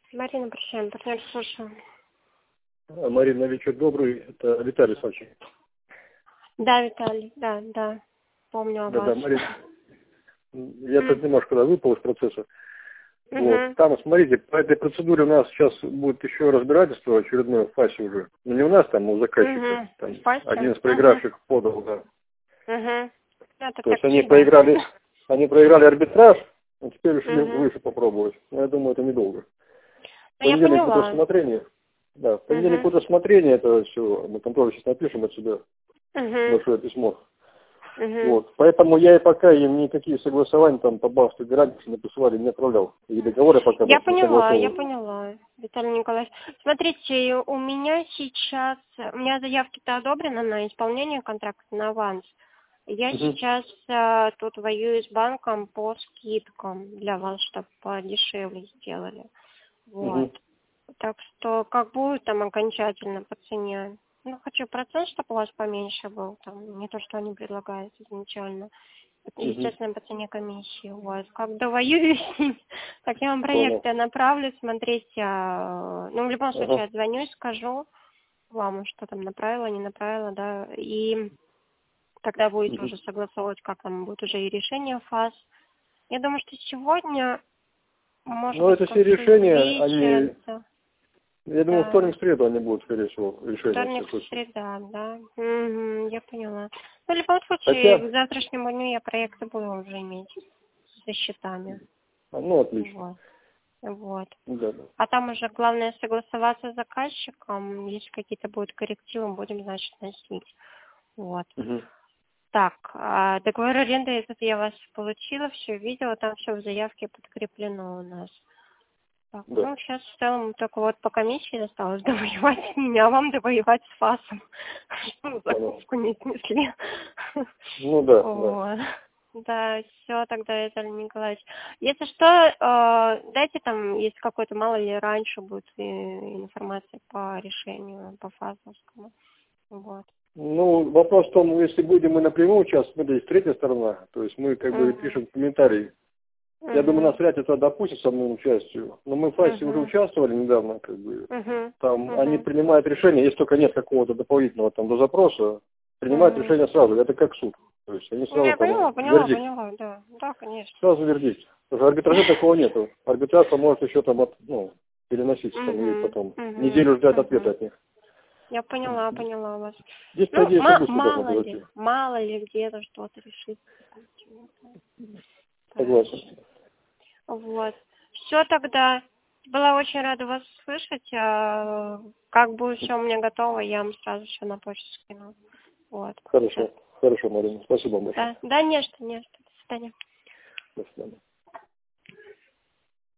Марина, прощаем, партнер, слушаю. Марина, вечер добрый. Это Виталий Савченко. Да, Виталий, да. Помню о вас. Да, Марина. Я тут немножко выпал из процесса. Угу. Вот. Там, смотрите, по этой процедуре у нас сейчас будет еще разбирательство очередное в ФАСе уже. Ну, не у нас, там, у заказчика. Там, один из проигравших подал, да. То есть они проиграли арбитраж, а теперь решили выше попробовать. Но я думаю, это недолго. В понедельник будет рассмотрение. Да, в понедельник будет рассмотрение этого всего. Мы там тоже сейчас напишем отсюда большое письмо. Вот. Поэтому я и пока им никакие согласования там по Бавской границе написали, не отправлял. И договоры пока я поняла, Виталий Николаевич. Смотрите, у меня заявки-то одобрены на исполнение контракта на аванс. Я сейчас тут воюю с банком по скидкам для вас, чтобы подешевле сделали. Вот. Так что как будет там окончательно по цене? Ну, хочу процент, чтобы у вас поменьше был. Там, не то, что они предлагают изначально. Естественно, по цене комиссии у вас. Как довоюю с ним, так я вам проекты направлю, смотрите. Ну, в любом случае, я звоню и скажу вам, что там направила, не направила, да. И тогда будете уже согласовывать, как там будет уже и решение ФАС. Я думаю, что сегодня, может быть, это все решения, они... Я думаю, вторник, среду они будут, скорее всего, решения. Вторник, среда, да. Я поняла. Ну, в любом случае, к завтрашнему дню я проекты буду уже иметь со счетами. Ну, отлично. Вот. Да. А там уже главное согласоваться с заказчиком. Если какие-то будут коррективы, будем, значит, носить. Вот. Так, договор аренды, этот я вас получила, все видела, там все в заявке подкреплено у нас. Так, ну, сейчас в целом только вот по комиссии осталось довоевать с ними, а вам довоевать с ФАСом. Чтобы закупку не снесли. Ну да. Да, все, тогда, Виталий Николаевич. Если что, дайте там, если какой-то, мало ли, раньше будет информация по решению, по ФАСовскому. Вот. Ну, вопрос в том, если будем мы напрямую участвовать, есть третья сторона, то есть мы как бы пишем комментарий. Я думаю, нас вряд ли это допустит со мной участию. Но мы в ФАСе уже участвовали недавно, как бы. Там они принимают решение, если только нет какого-то дополнительного там до запроса, принимают решение сразу. Это как суд. То есть они сразу поняла, да, конечно. Сразу вердикт. Потому что арбитража такого нету. Арбитраж может еще там переноситься там, и потом неделю ждать ответа от них. Я поняла вас. Здесь, надеюсь, мало ли где-то что-то решить. Согласен. Вот. Все тогда. Была очень рада вас слышать. Как будет все у меня готово, я вам сразу все на почту скину. Вот. Хорошо, Марина. Спасибо большое. Да, не что. До свидания. До свидания.